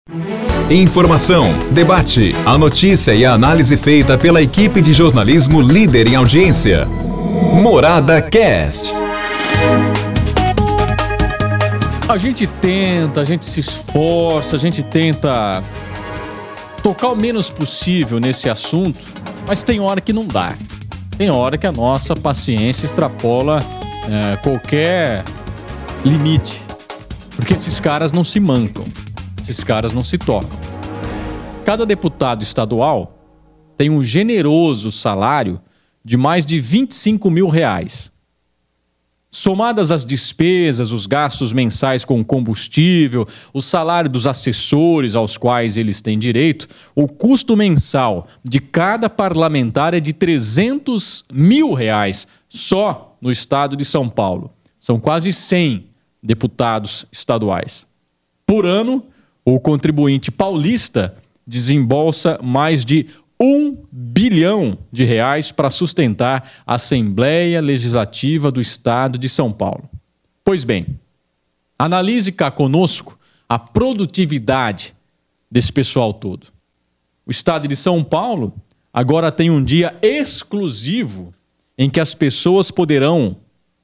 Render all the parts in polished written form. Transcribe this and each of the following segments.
Informação, debate, a notícia e a análise feita pela equipe de jornalismo líder em audiência. Morada Cast. A gente se esforça, a gente tenta tocar o menos possível nesse assunto, mas tem hora que não dá. Tem hora que a nossa paciência extrapola qualquer limite, porque esses caras não se mancam, esses caras não se tocam. Cada deputado estadual tem um generoso salário de mais de R$25 mil. Somadas as despesas, os gastos mensais com combustível, o salário dos assessores aos quais eles têm direito, o custo mensal de cada parlamentar é de R$300 mil só no estado de São Paulo. São quase 100 deputados estaduais. Por ano, o contribuinte paulista desembolsa mais de R$1 bilhão para sustentar a Assembleia Legislativa do Estado de São Paulo. Pois bem, analise cá conosco a produtividade desse pessoal todo. O Estado de São Paulo agora tem um dia exclusivo em que as pessoas poderão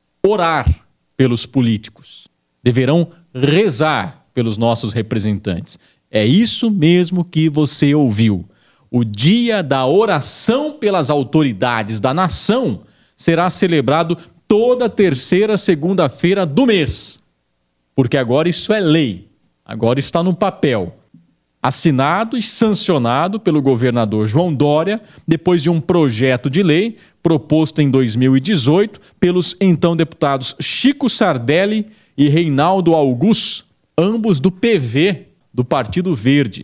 orar pelos políticos, deverão rezar pelos nossos representantes. É isso mesmo que você ouviu. O Dia da Oração pelas Autoridades da Nação será celebrado toda terceira segunda-feira do mês. Porque agora isso é lei, agora está no papel. Assinado e sancionado pelo governador João Dória, depois de um projeto de lei proposto em 2018 pelos então deputados Chico Sardelli e Reinaldo Augusto, ambos do PV, do Partido Verde.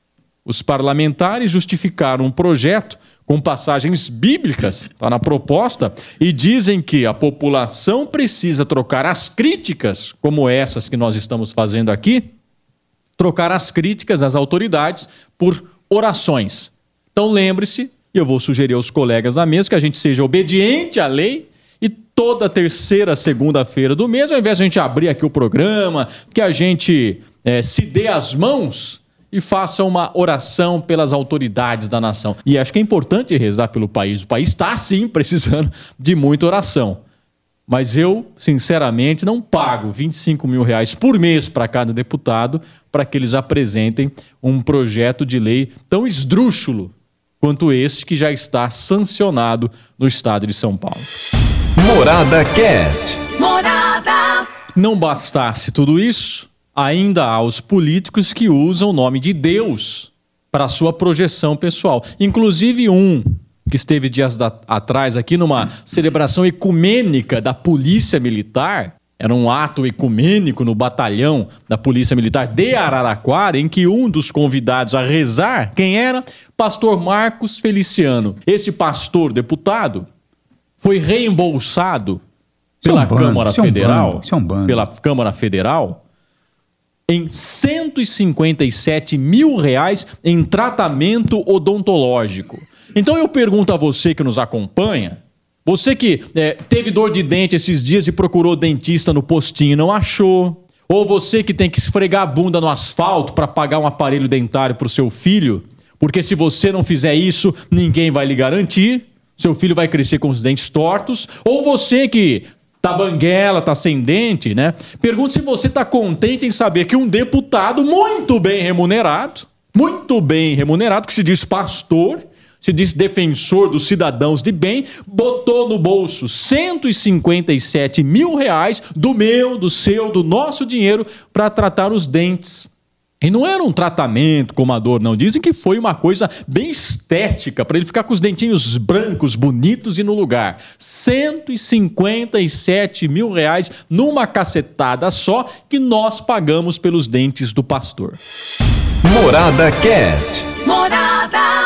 Os parlamentares justificaram um projeto com passagens bíblicas, está na proposta, e dizem que a população precisa trocar as críticas, como essas que nós estamos fazendo aqui, trocar as críticas às autoridades por orações. Então lembre-se, e eu vou sugerir aos colegas da mesa, que a gente seja obediente à lei e toda terceira segunda-feira do mês, ao invés de a gente abrir aqui o programa, que a gente se dê as mãos e faça uma oração pelas autoridades da nação. E acho que é importante rezar pelo país. O país está, sim, precisando de muita oração. Mas eu, sinceramente, não pago R$25 mil por mês para cada deputado para que eles apresentem um projeto de lei tão esdrúxulo quanto esse que já está sancionado no estado de São Paulo. Morada Cast. Morada. Não bastasse tudo isso, ainda há os políticos que usam o nome de Deus para sua projeção pessoal. Inclusive um que esteve dias atrás aqui numa celebração ecumênica da Polícia Militar, era um ato ecumênico no batalhão da Polícia Militar de Araraquara, em que um dos convidados a rezar, quem era? Pastor Marcos Feliciano. Esse pastor deputado foi reembolsado pela Câmara Federal, pela Câmara Federal, em R$157 mil em tratamento odontológico. Então eu pergunto a você que nos acompanha, você que teve dor de dente esses dias e procurou dentista no postinho e não achou, ou você que tem que esfregar a bunda no asfalto para pagar um aparelho dentário para o seu filho, porque se você não fizer isso, ninguém vai lhe garantir, seu filho vai crescer com os dentes tortos, ou você que tá banguela, tá sem dente, né? Pergunto se você tá contente em saber que um deputado muito bem remunerado, que se diz pastor, se diz defensor dos cidadãos de bem, botou no bolso R$157 mil do meu, do seu, do nosso dinheiro para tratar os dentes. E não era um tratamento como a dor, não. Dizem que foi uma coisa bem estética, para ele ficar com os dentinhos brancos, bonitos e no lugar. R$157 mil numa cacetada só que nós pagamos pelos dentes do pastor. Morada Cast. Morada.